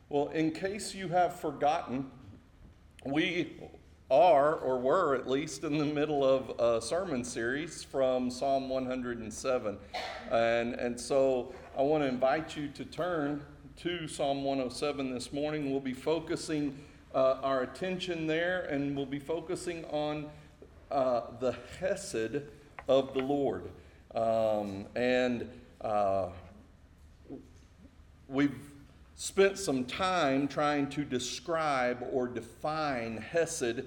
Well, in case you have forgotten, we are, or were at least, in the middle of a sermon series from Psalm 107. And so I want to invite you to turn to Psalm 107 this morning. We'll be focusing our attention there, and we'll be focusing on the Hesed of the Lord. We've spent some time trying to describe or define Hesed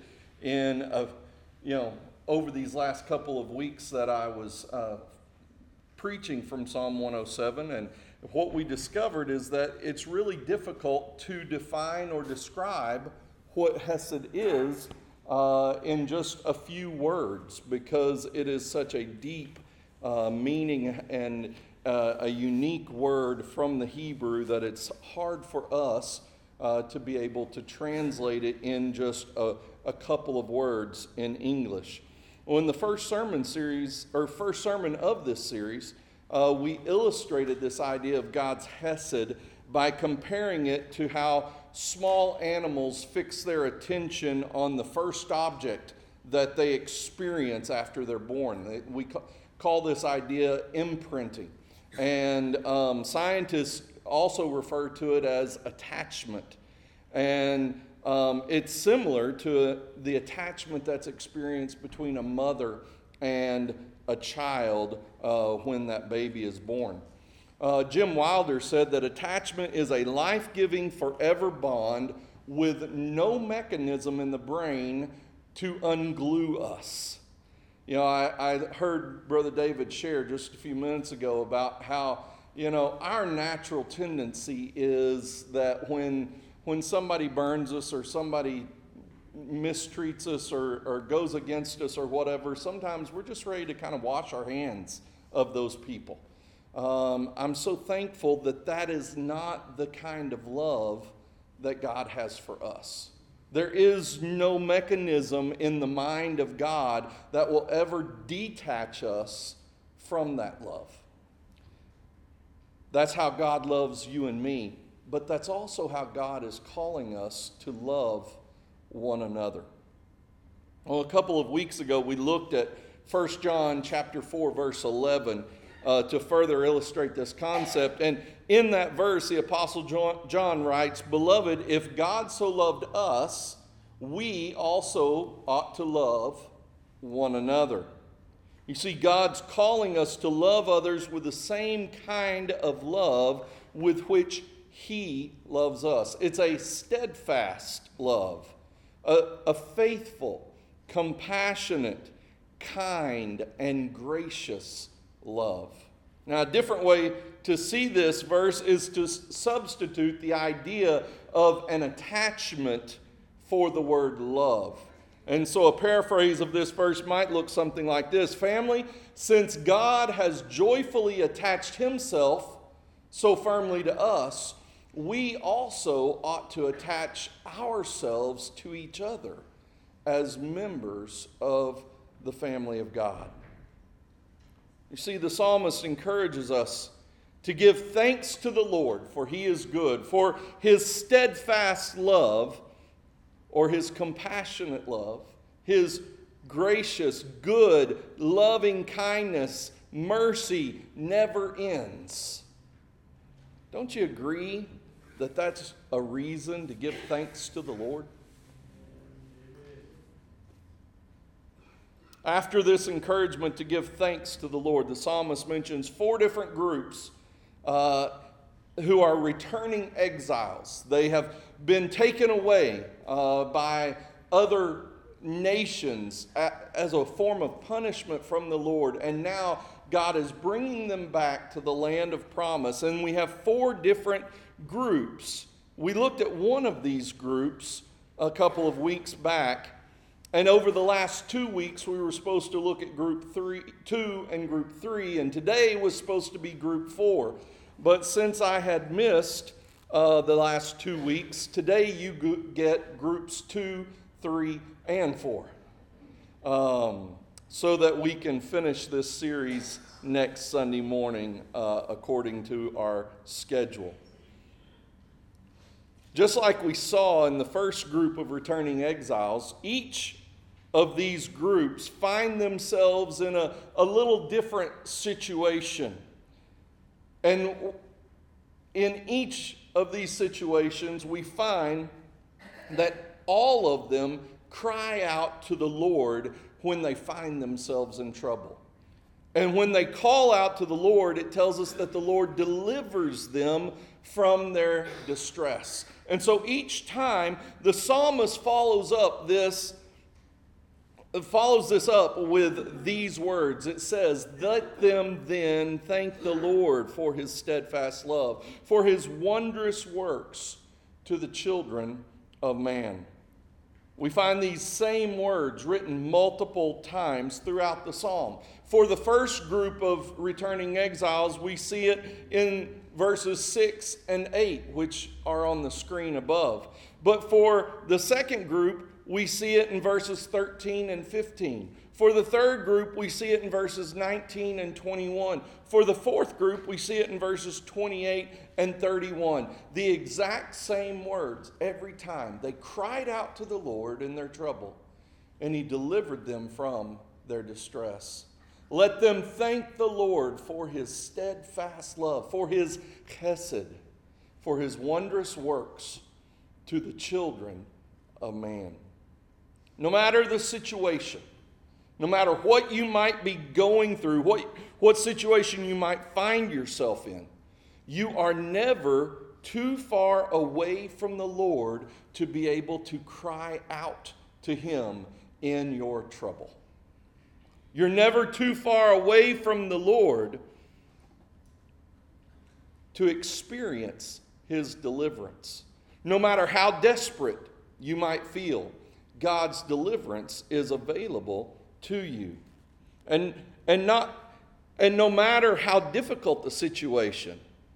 over these last couple of weeks that I was preaching from Psalm 107. And what we discovered is that it's really difficult to define or describe what Hesed is in just a few words, because it is such a deep meaning and a unique word from the Hebrew that it's hard for us to be able to translate it in just a couple of words in English. Well, in the first sermon of this series, we illustrated this idea of God's Hesed by comparing it to how small animals fix their attention on the first object that they experience after they're born. We call this idea imprinting. And scientists also refer to it as attachment. And it's similar to the attachment that's experienced between a mother and a child when that baby is born. Jim Wilder said that attachment is a life-giving forever bond with no mechanism in the brain to unglue us. You know, I heard Brother David share just a few minutes ago about how, our natural tendency is that when somebody burns us or somebody mistreats us or goes against us or whatever, sometimes we're just ready to kind of wash our hands of those people. I'm so thankful that is not the kind of love that God has for us. There is no mechanism in the mind of God that will ever detach us from that love. That's how God loves you and me, but that's also how God is calling us to love one another. Well, a couple of weeks ago, we looked at 1 John chapter 4, verse 11, to further illustrate this concept. And in that verse, the Apostle John writes, "Beloved, if God so loved us, we also ought to love one another." You see, God's calling us to love others with the same kind of love with which He loves us. It's a steadfast love, a faithful, compassionate, kind, and gracious love. Now, a different way to see this verse is to substitute the idea of an attachment for the word love. And so a paraphrase of this verse might look something like this: Family, since God has joyfully attached Himself so firmly to us, we also ought to attach ourselves to each other as members of the family of God. You see, the psalmist encourages us to give thanks to the Lord, for He is good, for His steadfast love, or His compassionate love, His gracious, good, loving kindness, mercy never ends. Don't you agree that that's a reason to give thanks to the Lord? After this encouragement to give thanks to the Lord, the psalmist mentions 4 different groups who are returning exiles. They have been taken away by other nations as a form of punishment from the Lord, and now God is bringing them back to the land of promise. And we have 4 different groups. We looked at one of these groups a couple of weeks back, and over the last 2 weeks we were supposed to look at group 2 and group 3, and today was supposed to be group 4. But since I had missed the last 2 weeks, today you get groups 2, 3, and 4. So that we can finish this series next Sunday morning according to our schedule. Just like we saw in the first group of returning exiles, each of these groups find themselves in a little different situation. And in each of these situations, we find that all of them cry out to the Lord when they find themselves in trouble. And when they call out to the Lord, it tells us that the Lord delivers them from their distress. And so each time the psalmist follows this up with these words. It says, "Let them then thank the Lord for his steadfast love, for his wondrous works to the children of man." We find these same words written multiple times throughout the psalm. For the first group of returning exiles, we see it in verses 6 and 8, which are on the screen above. But for the second group, we see it in verses 13 and 15. For the third group, we see it in verses 19 and 21. For the fourth group, we see it in verses 28 and 31. The exact same words every time. They cried out to the Lord in their trouble, and he delivered them from their distress. Let them thank the Lord for his steadfast love, for his chesed, for his wondrous works to the children of man. No matter the situation, no matter what you might be going through, what situation you might find yourself in, you are never too far away from the Lord to be able to cry out to him in your trouble. You're never too far away from the Lord to experience his deliverance. No matter how desperate you might feel, God's deliverance is available to you. And no matter how difficult the situation,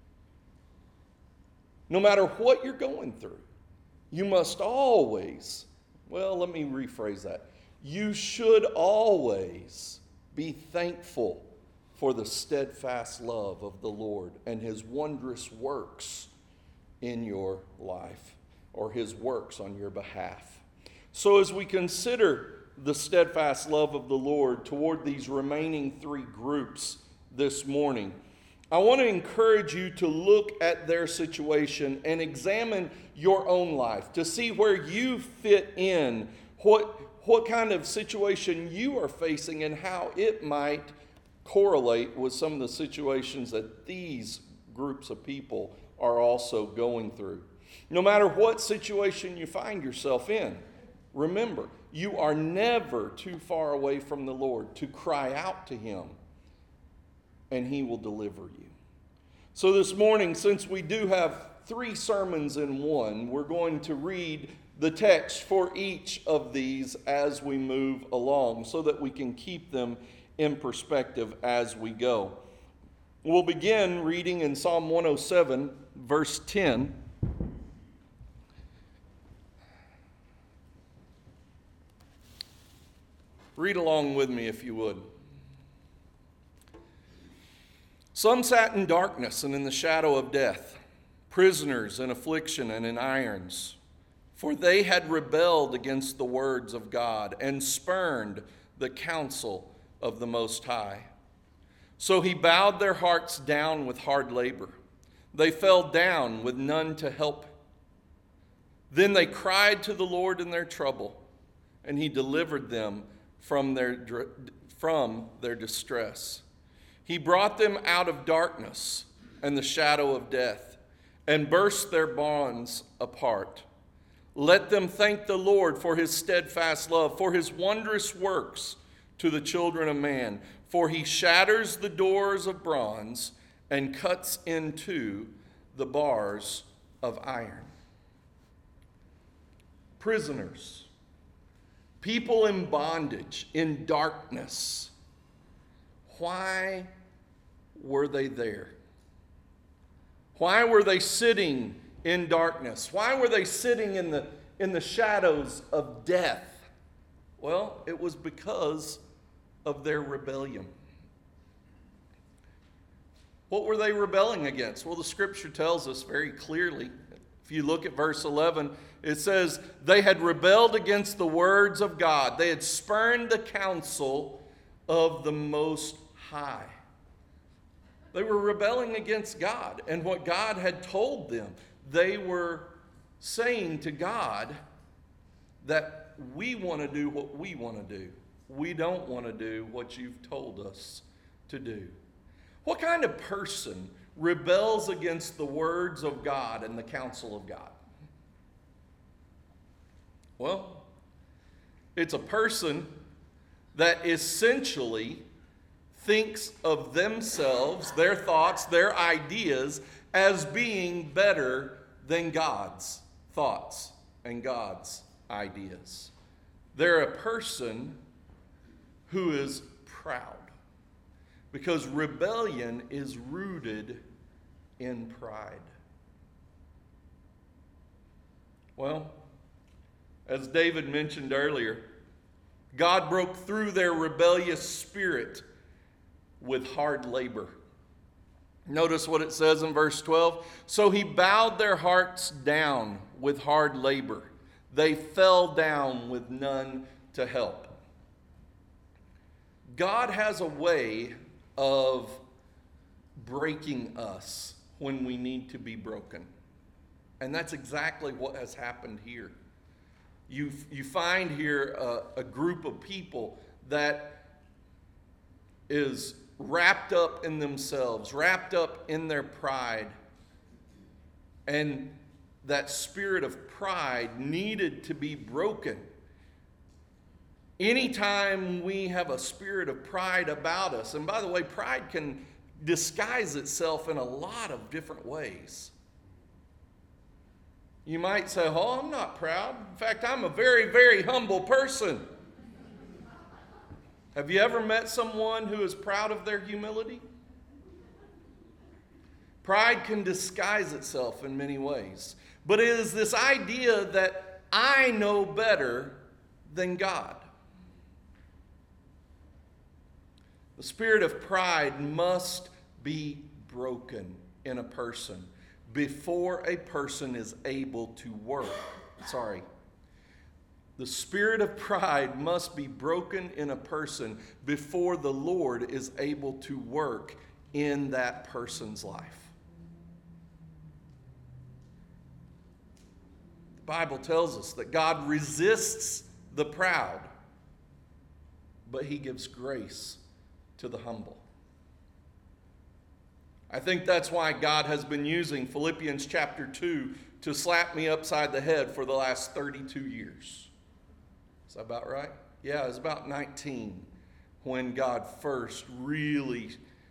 no matter what you're going through, you must always, let me rephrase that. You should always be thankful for the steadfast love of the Lord and his wondrous works in your life, or his works on your behalf. So as we consider the steadfast love of the Lord toward these remaining three groups this morning, I want to encourage you to look at their situation and examine your own life to see where you fit in, what kind of situation you are facing and how it might correlate with some of the situations that these groups of people are also going through. No matter what situation you find yourself in, remember, you are never too far away from the Lord to cry out to him, and he will deliver you. So this morning, since we do have 3 sermons in one, we're going to read the text for each of these as we move along so that we can keep them in perspective as we go. We'll begin reading in Psalm 107, verse 10. Read along with me if you would. Some sat in darkness and in the shadow of death, prisoners in affliction and in irons. For they had rebelled against the words of God and spurned the counsel of the Most High. So he bowed their hearts down with hard labor. They fell down with none to help. Then they cried to the Lord in their trouble, and he delivered them from their distress. He brought them out of darkness and the shadow of death, and burst their bonds apart. Let them thank the Lord for his steadfast love, for his wondrous works to the children of man. For he shatters the doors of bronze and cuts into the bars of iron. Prisoners, people in bondage, in darkness. Why were they there? Why were they sitting in darkness? Why were they sitting in the shadows of death? Well, it was because of their rebellion. What were they rebelling against? Well, the scripture tells us very clearly, If you look at verse 11, it says, they had rebelled against the words of God. They had spurned the counsel of the Most High. They were rebelling against God and what God had told them. They were saying to God that we want to do what we want to do. We don't want to do what you've told us to do. What kind of person rebels against the words of God and the counsel of God? Well, it's a person that essentially thinks of themselves, their thoughts, their ideas, as being better than God's thoughts and God's ideas. They're a person who is proud, because rebellion is rooted in pride. Well, as David mentioned earlier, God broke through their rebellious spirit with hard labor. Notice what it says in verse 12. So he bowed their hearts down with hard labor. They fell down with none to help. God has a way of breaking us when we need to be broken. And that's exactly what has happened here. You find here a group of people that is wrapped up in themselves, wrapped up in their pride. And that spirit of pride needed to be broken. Anytime we have a spirit of pride about us, and by the way, pride can disguise itself in a lot of different ways. You might say, oh, I'm not proud. In fact, I'm a very, very humble person. Have you ever met someone who is proud of their humility? Pride can disguise itself in many ways. But it is this idea that I know better than God. The spirit of pride must be broken in a person before a person is able to work. The spirit of pride must be broken in a person before the Lord is able to work in that person's life. The Bible tells us that God resists the proud, but he gives grace to the humble. I think that's why God has been using Philippians chapter 2 to slap me upside the head for the last 32 years. Is that about right? Yeah, it was about 19 when God first really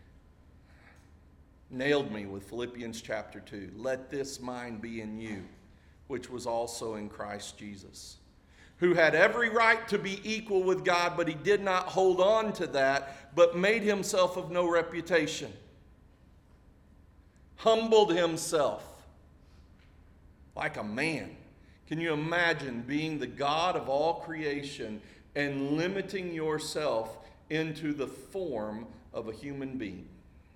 nailed me with Philippians chapter 2. Let this mind be in you, which was also in Christ Jesus, who had every right to be equal with God, but he did not hold on to that, but made himself of no reputation. Humbled himself like a man. Can you imagine being the God of all creation and limiting yourself into the form of a human being?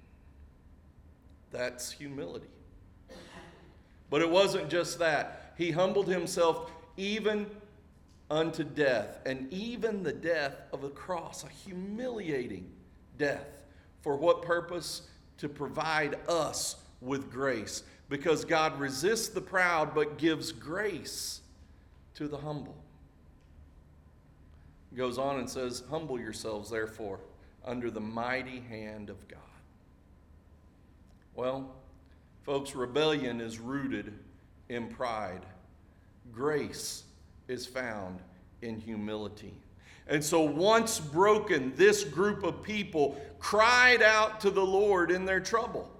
That's humility. But it wasn't just that. He humbled himself even unto death, and even the death of the cross, a humiliating death. For what purpose? To provide us with grace. Because God resists the proud, but gives grace to the humble. He goes on and says, humble yourselves, therefore, under the mighty hand of God. Well, folks, rebellion is rooted in pride. Grace is found in humility. And so once broken, this group of people cried out to the Lord in their trouble.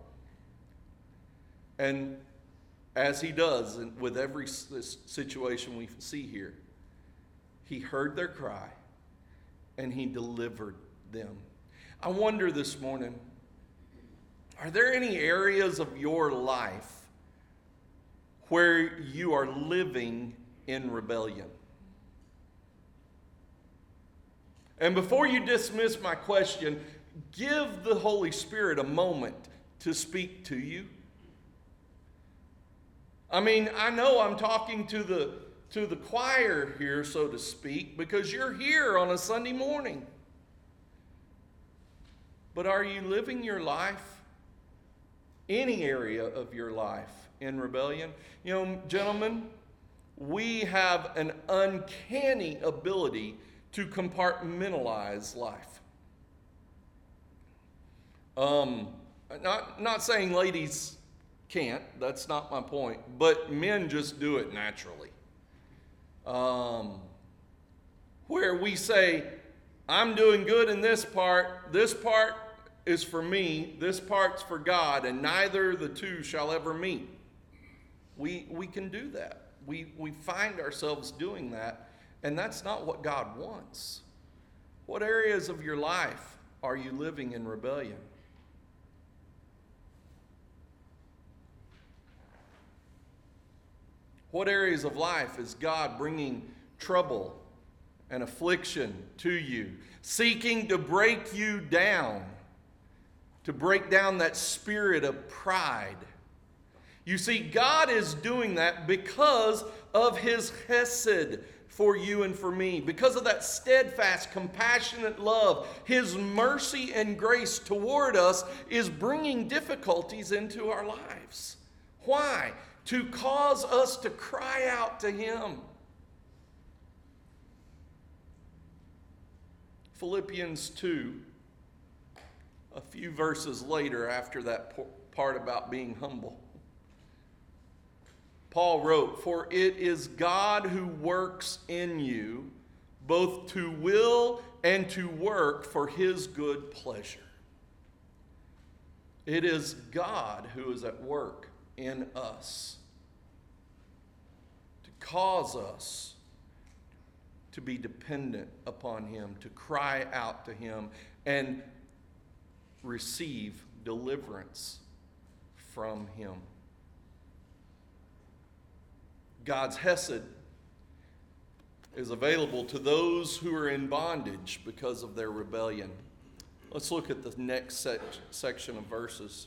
And as he does with every situation we see here, he heard their cry and he delivered them. I wonder this morning, are there any areas of your life where you are living in rebellion? And before you dismiss my question, give the Holy Spirit a moment to speak to you. I mean, I know I'm talking to the choir here, so to speak, because you're here on a Sunday morning. But are you living your life, any area of your life, in rebellion? You know, gentlemen, we have an uncanny ability to compartmentalize life. Not saying ladies can't, that's not my point, but men just do it naturally. Where we say, I'm doing good in this part is for me, this part's for God, and neither the two shall ever meet. We can do that. We find ourselves doing that, and that's not what God wants. What areas of your life are you living in rebellion? What areas of life is God bringing trouble and affliction to you, seeking to break you down, to break down that spirit of pride? You see, God is doing that because of His chesed for you and for me, because of that steadfast, compassionate love. His mercy and grace toward us is bringing difficulties into our lives. Why? To cause us to cry out to Him. Philippians 2, a few verses later after that part about being humble, Paul wrote, "For it is God who works in you, both to will and to work for His good pleasure." It is God who is at work in us to cause us to be dependent upon Him, to cry out to Him, and receive deliverance from Him. God's hesed is available to those who are in bondage because of their rebellion. Let's look at the next section of verses.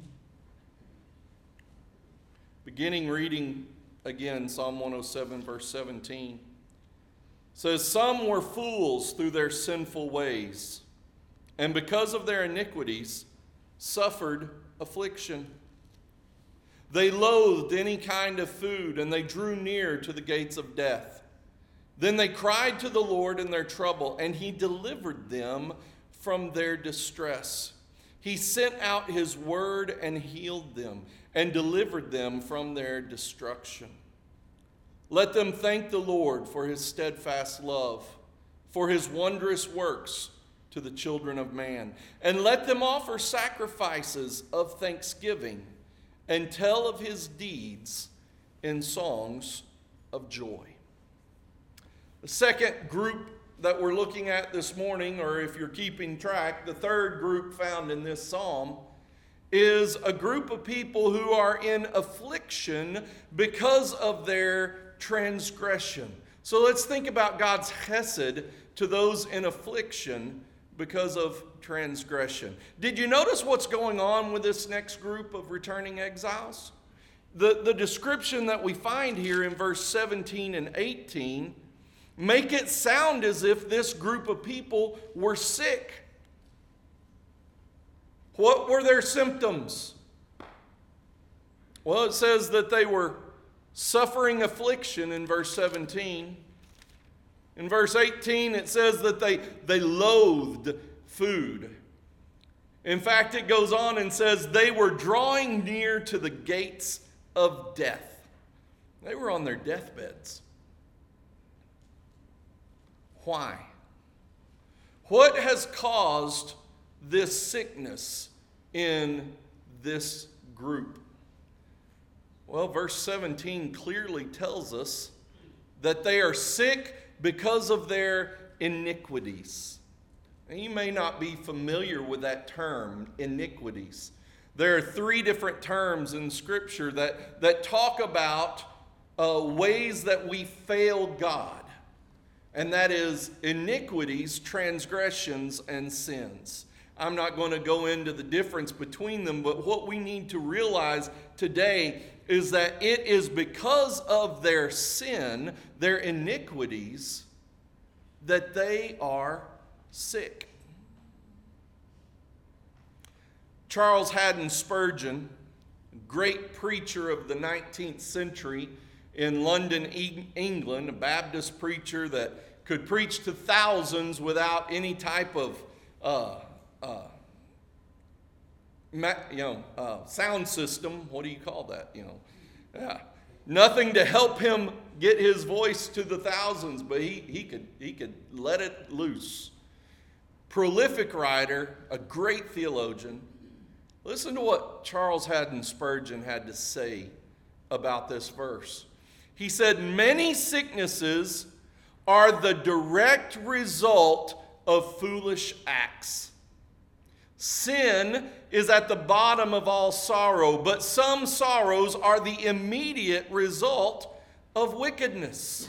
Beginning reading again, Psalm 107, verse 17. Says, "Some were fools through their sinful ways, and because of their iniquities suffered affliction. They loathed any kind of food, and they drew near to the gates of death. Then they cried to the Lord in their trouble, and He delivered them from their distress. He sent out His word and healed them, and delivered them from their destruction. Let them thank the Lord for His steadfast love, for His wondrous works to the children of man. And let them offer sacrifices of thanksgiving and tell of His deeds in songs of joy." The second group that we're looking at this morning, or if you're keeping track, the third group found in this psalm, is a group of people who are in affliction because of their transgression. So let's think about God's chesed to those in affliction because of transgression. Did you notice what's going on with this next group of returning exiles? The description that we find here in verse 17 and 18 make it sound as if this group of people were sick. What were their symptoms? Well, it says that they were suffering affliction in verse 17. In verse 18, it says that they loathed food. In fact, it goes on and says they were drawing near to the gates of death. They were on their deathbeds. Why? What has caused this sickness in this group? Well, verse 17 clearly tells us that they are sick because of their iniquities. And you may not be familiar with that term, iniquities. There are 3 different terms in Scripture that talk about ways that we fail God. And that is iniquities, transgressions, and sins. I'm not going to go into the difference between them, but what we need to realize today is that it is because of their sin, their iniquities, that they are sick. Charles Haddon Spurgeon, great preacher of the 19th century in London, England, a Baptist preacher that could preach to thousands without any type of sound system. What do you call that? Nothing to help him get his voice to the thousands, but he could let it loose. Prolific writer, a great theologian. Listen to what Charles Haddon Spurgeon had to say about this verse. He said, "Many sicknesses are the direct result of foolish acts. Sin is at the bottom of all sorrow, but some sorrows are the immediate result of wickedness."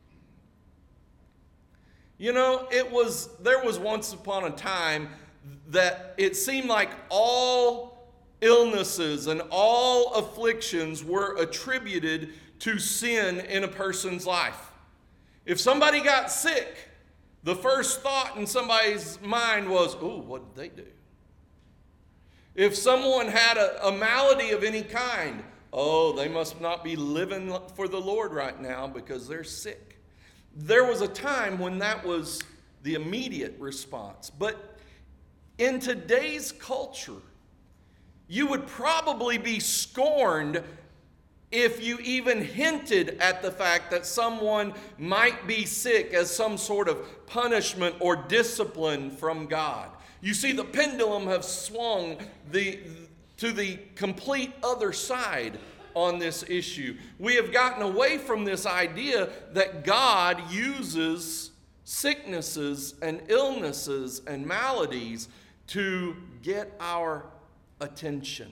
There was once upon a time that it seemed like all illnesses and all afflictions were attributed to sin in a person's life. If somebody got sick, the first thought in somebody's mind was, "Oh, what did they do?" If someone had a malady of any kind, "Oh, they must not be living for the Lord right now because they're sick." There was a time when that was the immediate response. But in today's culture, you would probably be scorned if you even hinted at the fact that someone might be sick as some sort of punishment or discipline from God. You see, the pendulum has swung to the complete other side on this issue. We have gotten away from this idea that God uses sicknesses and illnesses and maladies to get our attention.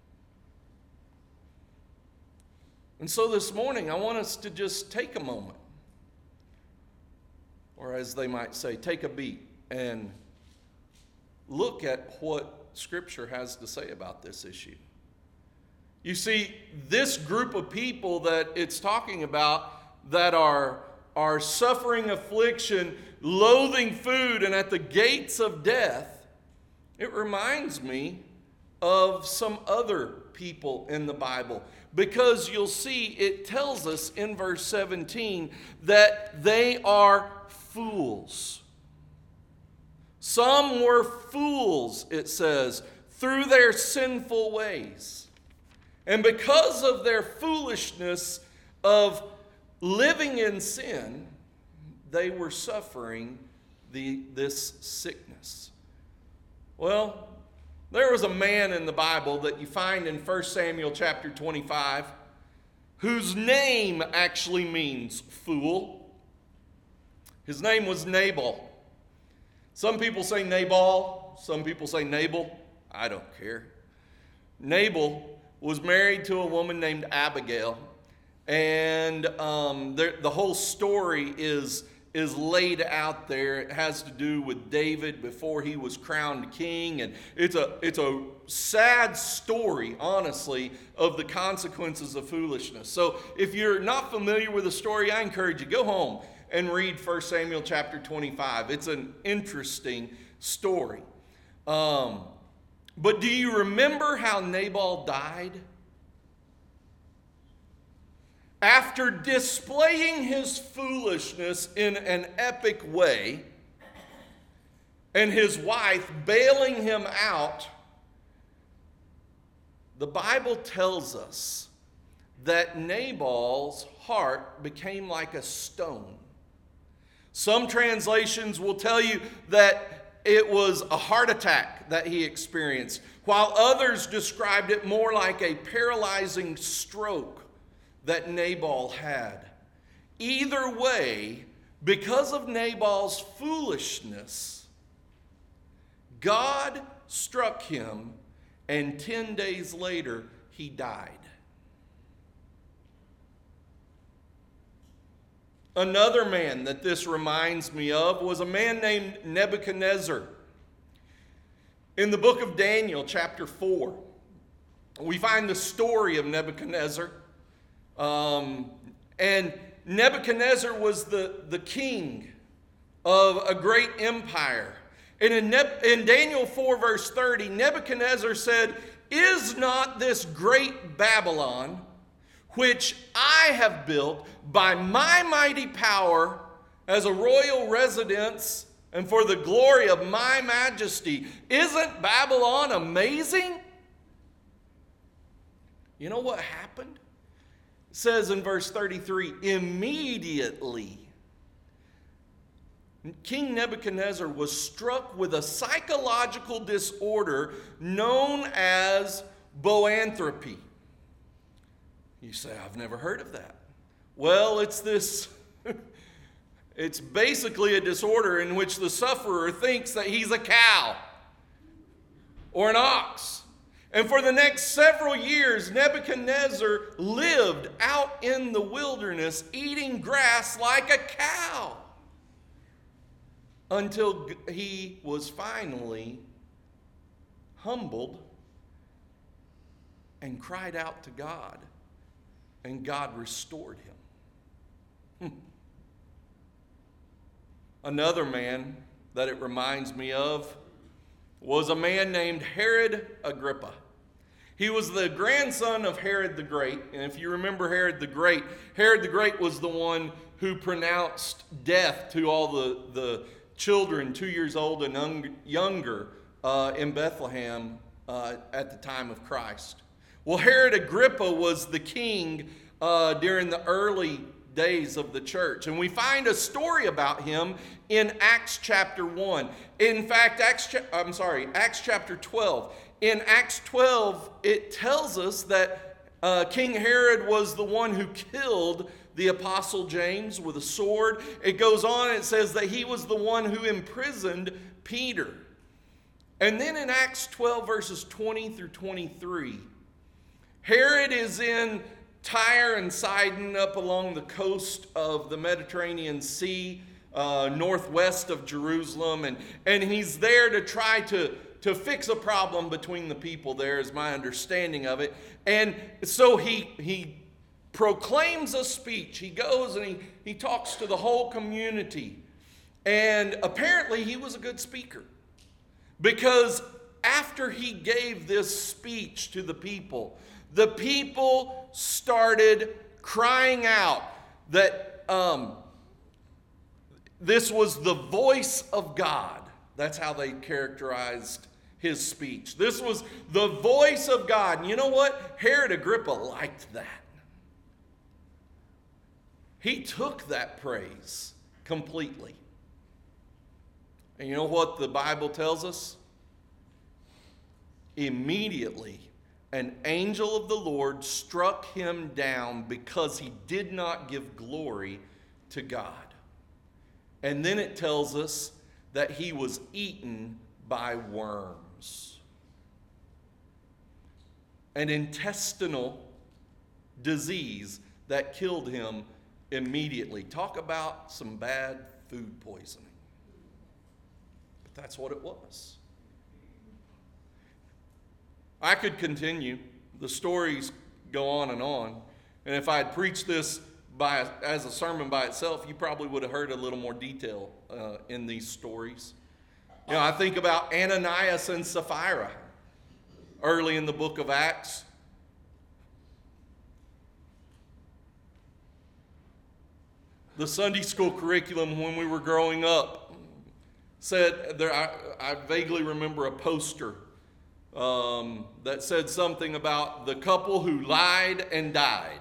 And so this morning, I want us to just take a moment, or as they might say, take a beat and look at what Scripture has to say about this issue. You see, this group of people that it's talking about that are suffering affliction, loathing food, and at the gates of death, it reminds me of some other people in the Bible. Because you'll see it tells us in verse 17 that they are fools. Some were fools, it says, through their sinful ways. And because of their foolishness of living in sin, they were suffering this sickness. Well, there was a man in the Bible that you find in 1 Samuel chapter 25 whose name actually means fool. His name was Nabal. Some people say Nabal, some people say Nabal. I don't care. Nabal was married to a woman named Abigail, and the whole story is laid out there. It has to do with David before he was crowned king, and it's a sad story, honestly, of the consequences of foolishness. So if you're not familiar with the story, I encourage you, go home and read 1 Samuel chapter 25. It's an interesting story. But do you remember how Nabal died? After displaying his foolishness in an epic way, and his wife bailing him out, the Bible tells us that Nabal's heart became like a stone. Some translations will tell you that it was a heart attack that he experienced, while others described it more like a paralyzing stroke that Nabal had. Either way, because of Nabal's foolishness, God struck him, and 10 days later, he died. Another man that this reminds me of was a man named Nebuchadnezzar. In the book of Daniel, chapter 4, we find the story of Nebuchadnezzar. And Nebuchadnezzar was the king of a great empire. And in Daniel 4, verse 30, Nebuchadnezzar said, "Is not this great Babylon, which I have built by my mighty power as a royal residence and for the glory of my majesty, isn't Babylon amazing?" You know what happened? It says in verse 33, immediately King Nebuchadnezzar was struck with a psychological disorder known as boanthropy. You say, "I've never heard of that." Well, it's basically a disorder in which the sufferer thinks that he's a cow or an ox. And for the next several years, Nebuchadnezzar lived out in the wilderness eating grass like a cow until he was finally humbled and cried out to God, and God restored him. Another man that it reminds me of was a man named Herod Agrippa. He was the grandson of Herod the Great. And if you remember Herod the Great was the one who pronounced death to all the children 2 years old and younger in Bethlehem at the time of Christ. Well, Herod Agrippa was the king during the early days of the church. And we find a story about him in Acts chapter 1. In fact, Acts chapter 12. In Acts 12, it tells us that King Herod was the one who killed the apostle James with a sword. It goes on and it says that he was the one who imprisoned Peter. And then in Acts 12, verses 20 through 23, Herod is in Tyre and Sidon up along the coast of the Mediterranean Sea, northwest of Jerusalem. And he's there to try to fix a problem between the people there, is my understanding of it. And so he proclaims a speech. He goes and he talks to the whole community. And apparently he was a good speaker, because after he gave this speech to the people started crying out that this was the voice of God. That's how they characterized his speech. This was the voice of God. And you know what? Herod Agrippa liked that. He took that praise completely. And you know what the Bible tells us? Immediately, an angel of the Lord struck him down because he did not give glory to God. And then it tells us that he was eaten by worms. An intestinal disease that killed him immediately. Talk about some bad food poisoning. But that's what it was. I could continue. The stories go on. And if I had preached this as a sermon by itself, you probably would have heard a little more detail in these stories. You know, I think about Ananias and Sapphira early in the book of Acts. The Sunday school curriculum when we were growing up said, I vaguely remember a poster that said something about the couple who lied and died.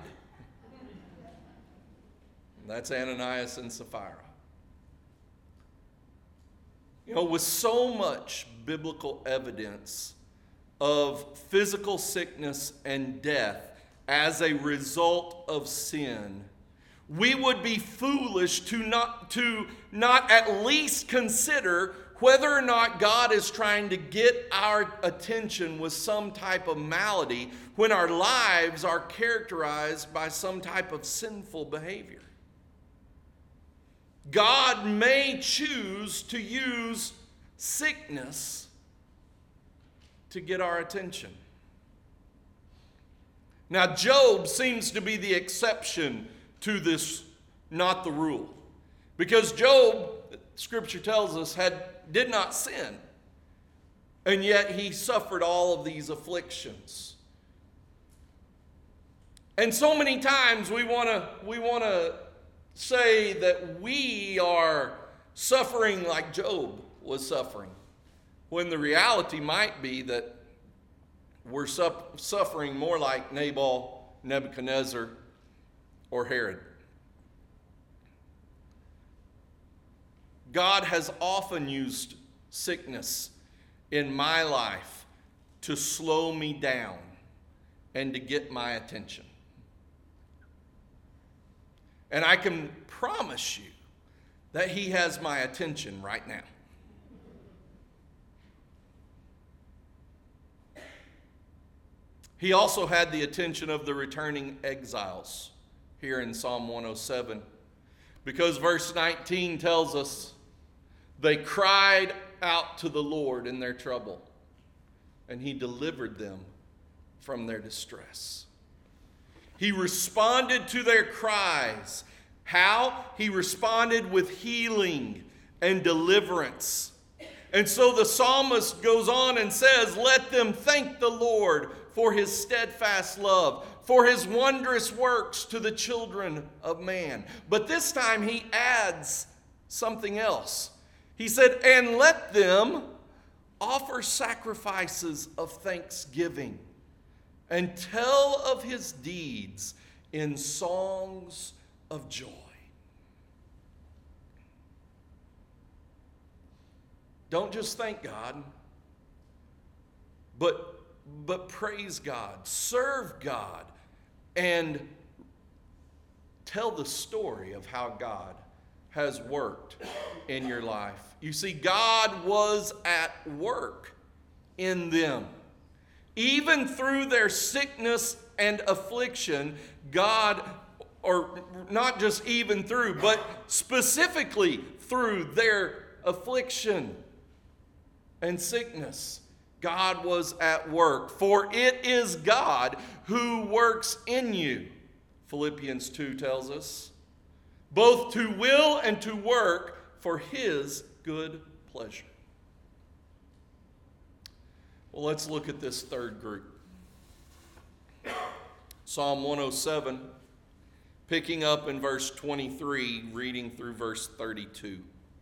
That's Ananias and Sapphira. You know, with so much biblical evidence of physical sickness and death as a result of sin, we would be foolish to not at least consider whether or not God is trying to get our attention with some type of malady when our lives are characterized by some type of sinful behavior. God may choose to use sickness to get our attention. Now, Job seems to be the exception to this, not the rule. Because Job, Scripture tells us, did not sin. And yet he suffered all of these afflictions. And so many times we want to say that we are suffering like Job was suffering, when the reality might be that we're suffering more like Nabal, Nebuchadnezzar, or Herod. God has often used sickness in my life to slow me down and to get my attention. And I can promise you that He has my attention right now. He also had the attention of the returning exiles here in Psalm 107, because verse 19 tells us they cried out to the Lord in their trouble, and He delivered them from their distress. He responded to their cries. How? He responded with healing and deliverance. And so the psalmist goes on and says, "Let them thank the Lord for His steadfast love, for His wondrous works to the children of man." But this time he adds something else. He said, "And let them offer sacrifices of thanksgiving and tell of His deeds in songs of joy." Don't just thank God, but praise God, serve God, and tell the story of how God has worked in your life. You see, God was at work in them. Even through their sickness and affliction, God, or not just even through, but specifically through their affliction and sickness, God was at work. For it is God who works in you, Philippians 2 tells us, both to will and to work for His good pleasure. Well, let's look at this third group. Psalm 107, picking up in verse 23, reading through verse 32.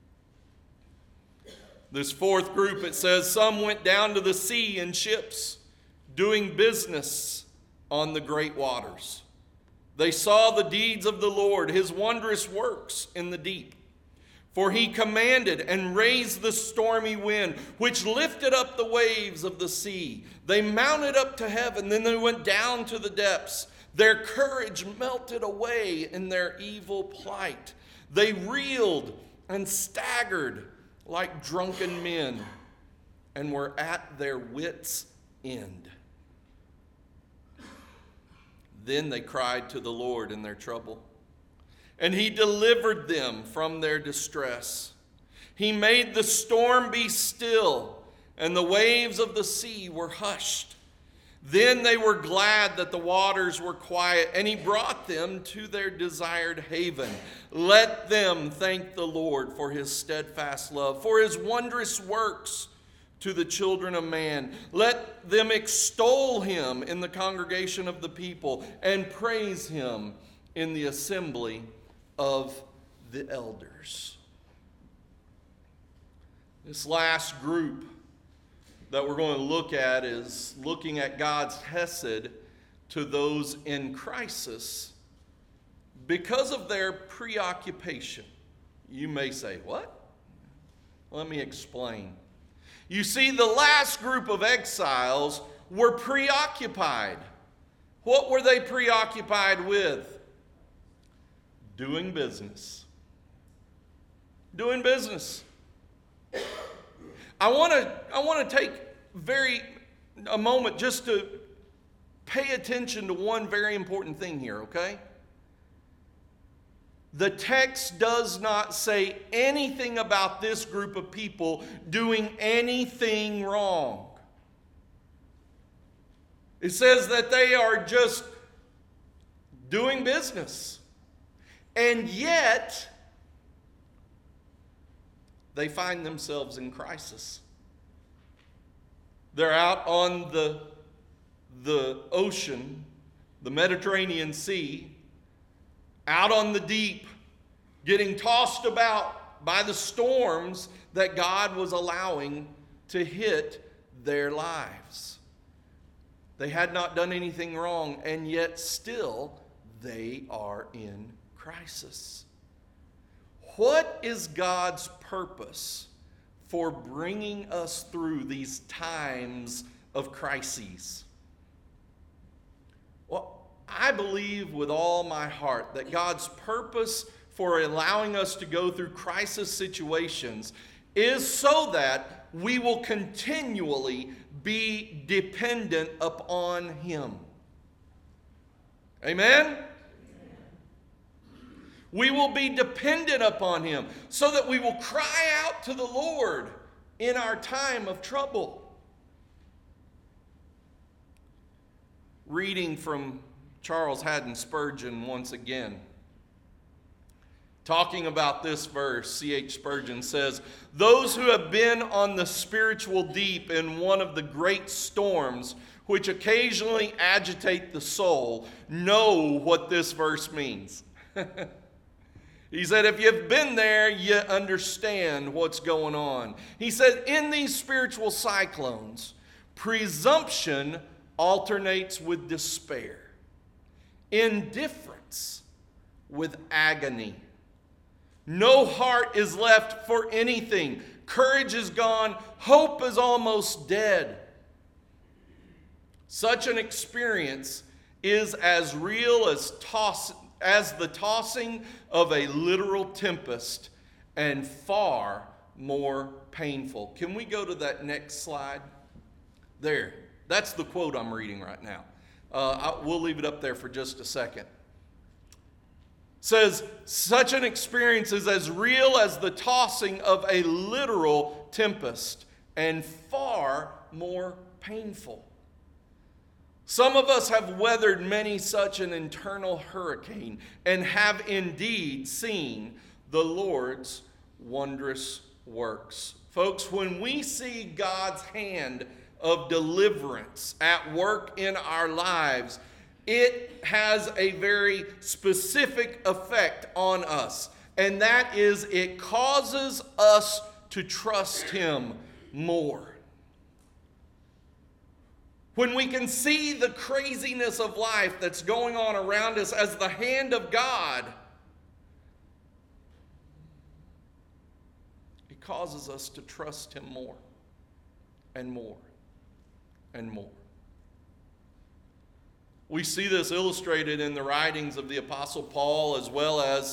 This fourth group, it says, "Some went down to the sea in ships, doing business on the great waters. They saw the deeds of the Lord, His wondrous works in the deep. For He commanded and raised the stormy wind, which lifted up the waves of the sea. They mounted up to heaven, then they went down to the depths. Their courage melted away in their evil plight. They reeled and staggered like drunken men, and were at their wits' end. Then they cried to the Lord in their trouble, and He delivered them from their distress. He made the storm be still, and the waves of the sea were hushed. Then they were glad that the waters were quiet, and He brought them to their desired haven. Let them thank the Lord for His steadfast love, for His wondrous works to the children of man. Let them extol Him in the congregation of the people, and praise Him in the assembly of the elders." This last group that we're going to look at is looking at God's hesed to those in crisis because of their preoccupation. You may say, "What?" Let me explain. You see, the last group of exiles were preoccupied. What were they preoccupied with? Doing business. Doing business. I want to take a moment just to pay attention to one very important thing here, okay? The text does not say anything about this group of people doing anything wrong. It says that they are just doing business. And yet, they find themselves in crisis. They're out on the ocean, the Mediterranean Sea, out on the deep, getting tossed about by the storms that God was allowing to hit their lives. They had not done anything wrong, and yet still they are in crisis. What is God's purpose for bringing us through these times of crises? Well, I believe with all my heart that God's purpose for allowing us to go through crisis situations is so that we will continually be dependent upon Him. Amen? We will be dependent upon Him so that we will cry out to the Lord in our time of trouble. Reading from Charles Haddon Spurgeon once again. Talking about this verse, C.H. Spurgeon says, "Those who have been on the spiritual deep in one of the great storms which occasionally agitate the soul know what this verse means." He said, if you've been there, you understand what's going on. He said, in these spiritual cyclones, presumption alternates with despair, indifference with agony. No heart is left for anything. Courage is gone. Hope is almost dead. Such an experience is as real as the tossing of a literal tempest and far more painful. Can we go to that next slide? There. That's the quote I'm reading right now. We'll leave it up there for just a second. Says, such an experience is as real as the tossing of a literal tempest and far more painful. Some of us have weathered many such an internal hurricane and have indeed seen the Lord's wondrous works. Folks, when we see God's hand of deliverance at work in our lives, it has a very specific effect on us, and that is it causes us to trust Him more. When we can see the craziness of life that's going on around us as the hand of God, it causes us to trust Him more and more and more. We see this illustrated in the writings of the Apostle Paul as well as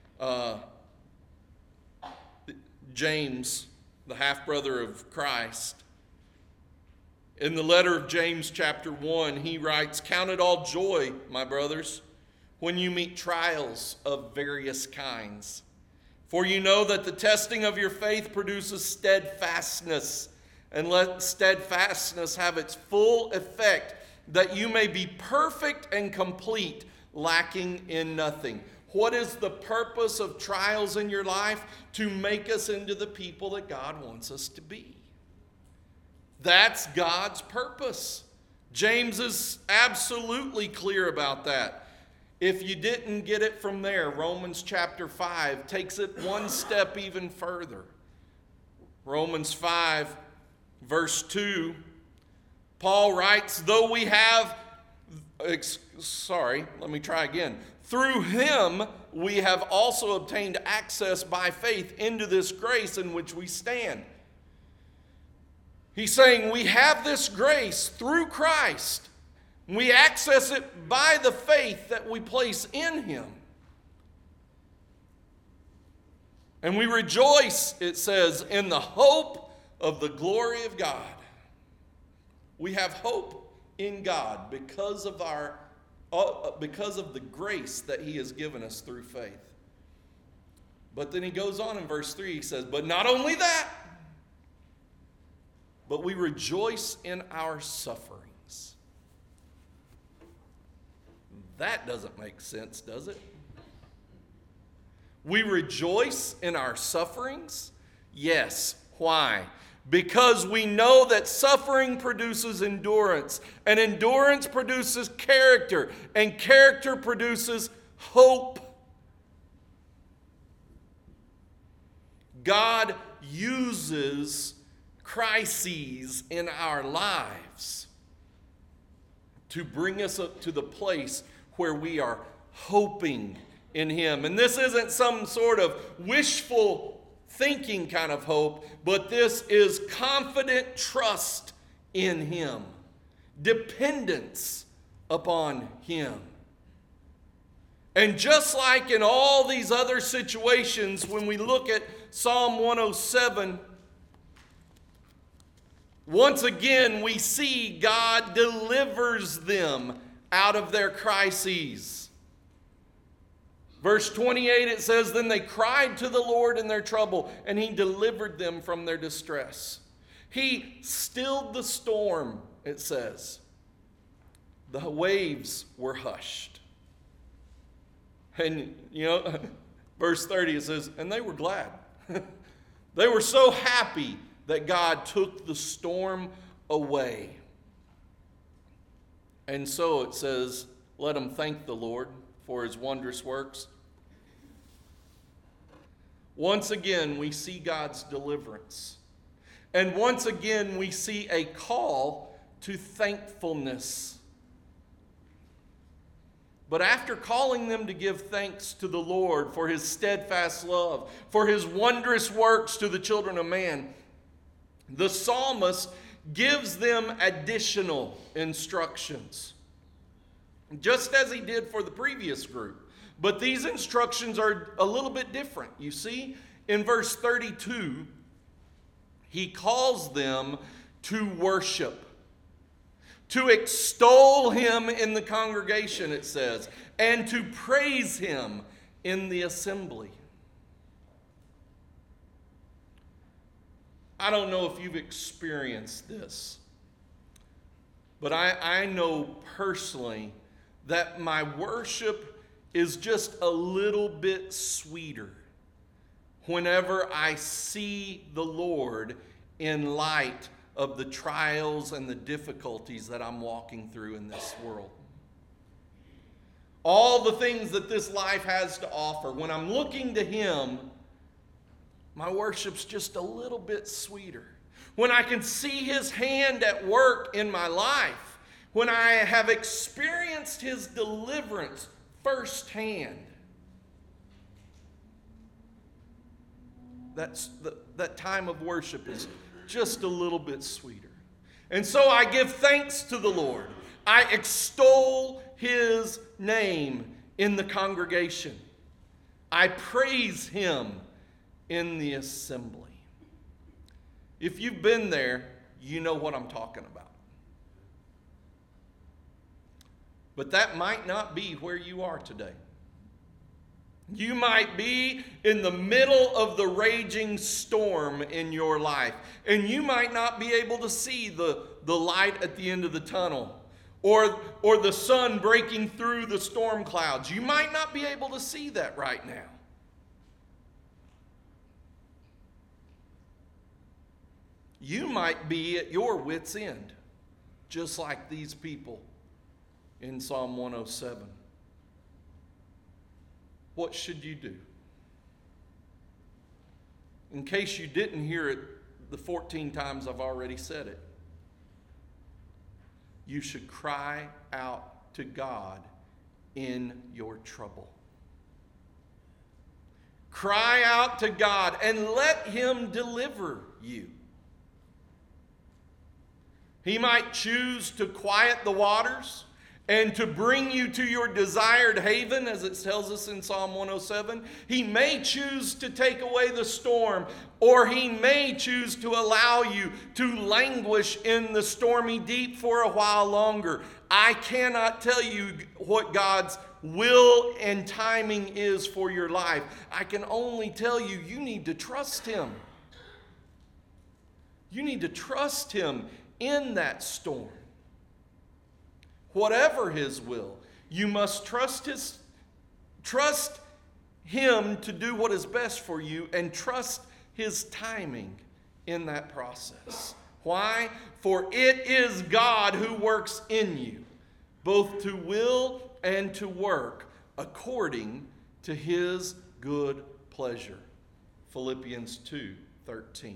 James, the half-brother of Christ. In the letter of James chapter 1, he writes, "Count it all joy, my brothers, when you meet trials of various kinds. For you know that the testing of your faith produces steadfastness, and let steadfastness have its full effect, that you may be perfect and complete, lacking in nothing." What is the purpose of trials in your life? To make us into the people that God wants us to be. That's God's purpose. James is absolutely clear about that. If you didn't get it from there, Romans chapter 5 takes it one step even further. Romans 5, verse 2, Paul writes, through Him we have also obtained access by faith into this grace in which we stand. He's saying we have this grace through Christ. We access it by the faith that we place in Him. And we rejoice, it says, in the hope of the glory of God. We have hope in God because of the grace that He has given us through faith. But then he goes on in verse 3, he says, but not only that, but we rejoice in our sufferings, That doesn't make sense, does it? We rejoice in our sufferings? Yes. Why? Because we know that suffering produces endurance, and endurance produces character, and character produces hope. God uses crises in our lives to bring us up to the place where we are hoping in Him. And this isn't some sort of wishful thinking kind of hope, but this is confident trust in Him, dependence upon Him. And just like in all these other situations, when we look at Psalm 107, once again we see God delivers them out of their crises. Verse 28, it says, "Then they cried to the Lord in their trouble, and He delivered them from their distress." He stilled the storm, it says. The waves were hushed. And, verse 30, it says, "And they were glad." They were so happy that God took the storm away. And so it says, "Let them thank the Lord for His wondrous works." Once again, we see God's deliverance. And once again, we see a call to thankfulness. But after calling them to give thanks to the Lord for His steadfast love, for His wondrous works to the children of man, the psalmist gives them additional instructions, just as he did for the previous group. But these instructions are a little bit different. You see, in verse 32, he calls them to worship, to extol Him in the congregation, it says, and to praise Him in the assembly. I don't know if you've experienced this, but I know personally that my worship is just a little bit sweeter whenever I see the Lord in light of the trials and the difficulties that I'm walking through in this world. All the things that this life has to offer, when I'm looking to Him, my worship's just a little bit sweeter. When I can see His hand at work in my life, when I have experienced His deliverance firsthand, that time of worship is just a little bit sweeter. And so I give thanks to the Lord. I extol His name in the congregation. I praise Him in the assembly. If you've been there, you know what I'm talking about. But that might not be where you are today. You might be in the middle of the raging storm in your life, and you might not be able to see the light at the end of the tunnel, or the sun breaking through the storm clouds. You might not be able to see that right now. You might be at your wit's end, just like these people in Psalm 107. What should you do? In case you didn't hear it the 14 times I've already said it, you should cry out to God in your trouble. Cry out to God and let Him deliver you. He might choose to quiet the waters and to bring you to your desired haven, as it tells us in Psalm 107. He may choose to take away the storm, or He may choose to allow you to languish in the stormy deep for a while longer. I cannot tell you what God's will and timing is for your life. I can only tell you, you need to trust Him. You need to trust Him in that storm. Whatever His will, You must trust Him to do what is best for you and trust His timing in that process. Why? For it is God who works in you, both to will and to work according to His good pleasure. Philippians 2:13.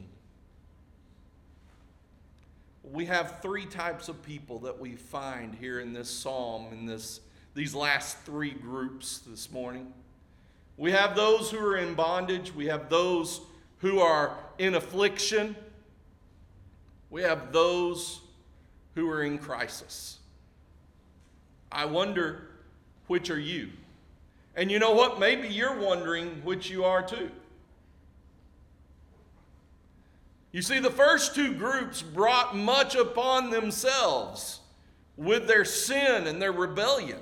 We have three types of people that we find here in this psalm, in these last three groups this morning. We have those who are in bondage. We have those who are in affliction. We have those who are in crisis. I wonder, which are you? And you know what? Maybe you're wondering which you are too. You see, the first two groups brought much upon themselves with their sin and their rebellion.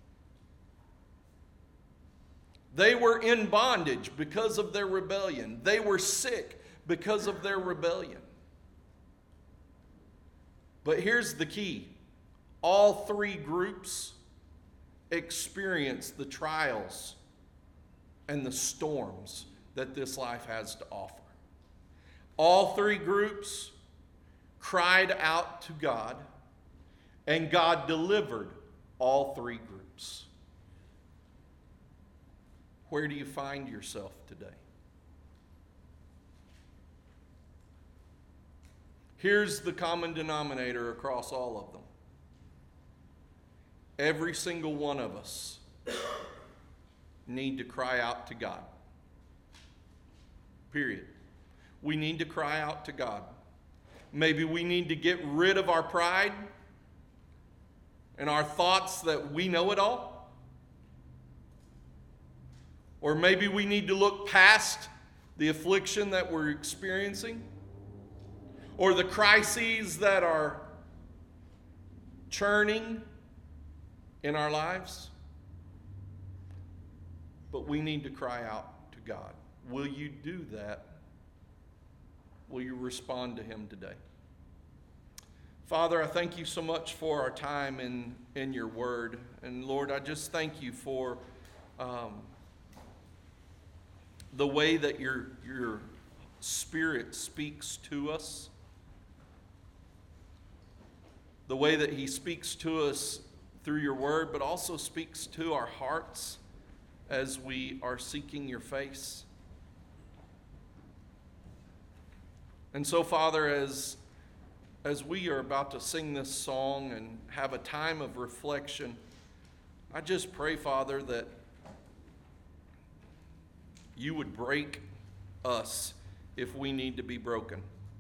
They were in bondage because of their rebellion. They were sick because of their rebellion. But here's the key. All three groups experienced the trials and the storms that this life has to offer. All three groups cried out to God, and God delivered all three groups. Where do you find yourself today? Here's the common denominator across all of them. Every single one of us need to cry out to God. Period. We need to cry out to God. Maybe we need to get rid of our pride and our thoughts that we know it all. Or maybe we need to look past the affliction that we're experiencing, or the crises that are churning in our lives. But we need to cry out to God. Will you do that? Will you respond to Him today? Father, I thank you so much for our time in your word. And Lord, I just thank you for the way that your Spirit speaks to us. The way that He speaks to us through your word, but also speaks to our hearts as we are seeking your face. And so, Father, as we are about to sing this song and have a time of reflection, I just pray, Father, that you would break us if we need to be broken.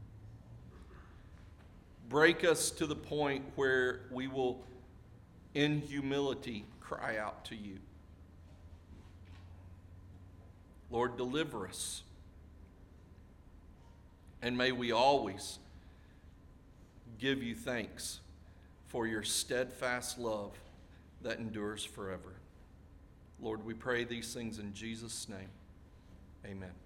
Break us to the point where we will, in humility, cry out to you. Lord, deliver us. And may we always give you thanks for your steadfast love that endures forever. Lord, we pray these things in Jesus' name. Amen.